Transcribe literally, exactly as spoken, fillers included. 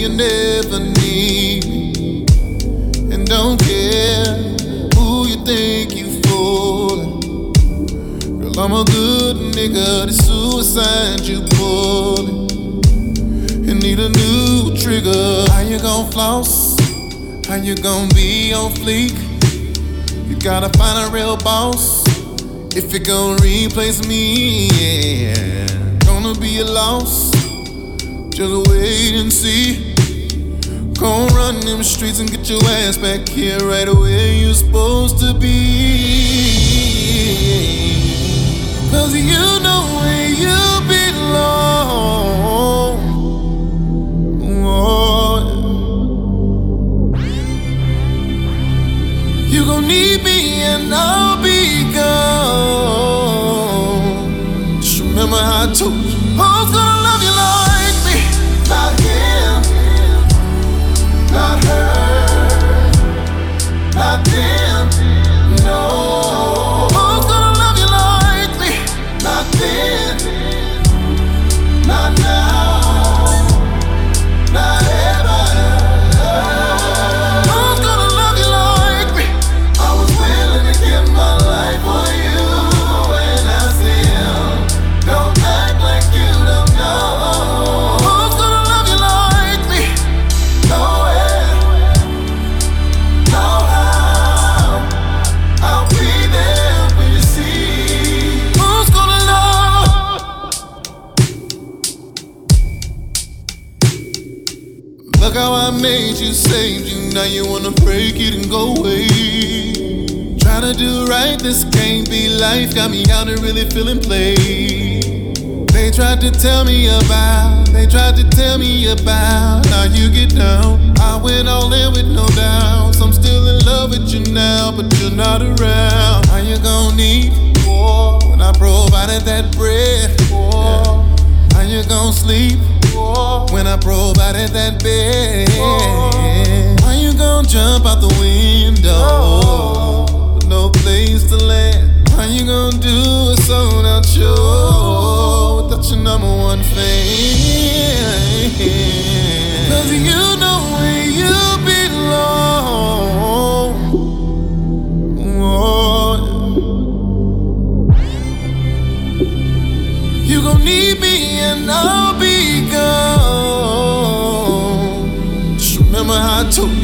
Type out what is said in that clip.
you never need me. And don't care who you think you fooling. Girl, I'm a good nigga, the suicide you pulling. You need a new trigger. How you gon' floss? How you gon' be on fleek? You gotta find a real boss if you gon' replace me, yeah. Gonna be a loss, just wait and see. Gon' run them streets and get your ass back here right where you supposed to be. Cause you know where you belong. Oh. You gon' need me and I'll be gone. Just remember how I told you, who's gonna love you like me? Not him, not her, not them, no. Who's gonna love you like me? Not then, not now, not ever. Who's gonna love you like me? I was willing to give my life for you when I see him. Don't act like you don't know. Who's gonna love you like me? Nowhere, no how. I'll be there when you see. Who's gonna love? Look how I made you, saved you. Now you wanna break it and go away. Trying to do right, this can't be life. Got me out and really feeling played. They tried to tell me about, they tried to tell me about how you get down. I went all in with no doubts. I'm still in love with you now, but you're not around. How you gon' need more when I provided that bread? More. How you gon' sleep more when I provided that bed? How you gon' jump out the window with no place to land? How you gon' do a sold out show without your number one fan? Cause you know where you belong. Oh. You gon' need me and I'll be gone. Just remember how I told you.